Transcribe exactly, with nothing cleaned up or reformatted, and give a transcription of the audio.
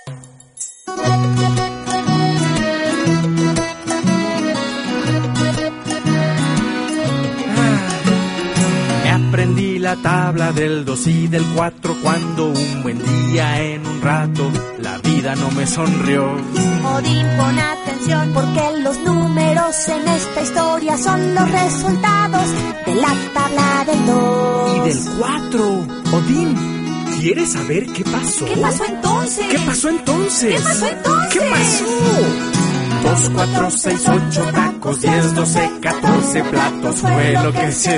Aprendí la tabla del dos y del cuatro cuando un buen día en un rato la vida no me sonrió. Odín, pon atención porque los números en esta historia son los resultados de la tabla del dos. Y del cuatro. Odín, ¿quieres saber qué pasó? ¿Qué pasó entonces? ¿Qué pasó entonces? ¿Qué pasó entonces? ¿Qué pasó? Dos, cuatro, seis, ocho tacos, diez, doce, catorce platos fue lo que se